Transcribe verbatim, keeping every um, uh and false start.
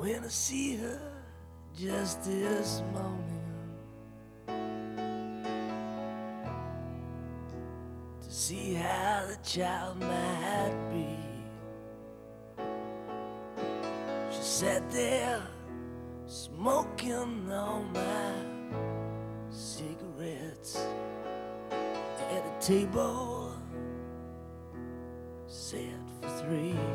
When I see her just this morning, to see how the child might be. She sat there smoking all my cigarettes at a table set for three.